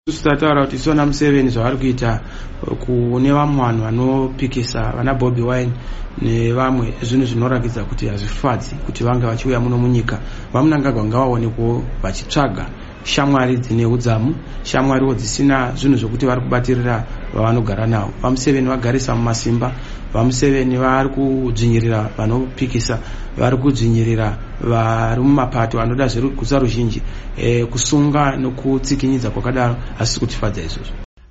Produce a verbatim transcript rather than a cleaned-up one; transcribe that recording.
Tataura kuti Sona Museveni zvavari kuita kune vamwe vanhu vanopikisa vana Bobi Wine nevamwe zvinhu zvinoratidza kuti hazvifadzi kuti vange vachiuya muno munyika. Vamunangagwa ngavaonekwo vachitsvaga shamwari dzine udzamu, shamwariwo dzisina zvinhu zvokuti vari kubatirira vavanogara navo. VaMuseveni vagarisa mumasimba, VaMuseveni vari kudzvinyirira vanopikisa, vari kudzvinyirira vari mumapato anoda zvegusa ruzhinji, e, kusunga nokutsikinyidza kwakadaro hasi kutifadza izvozvo.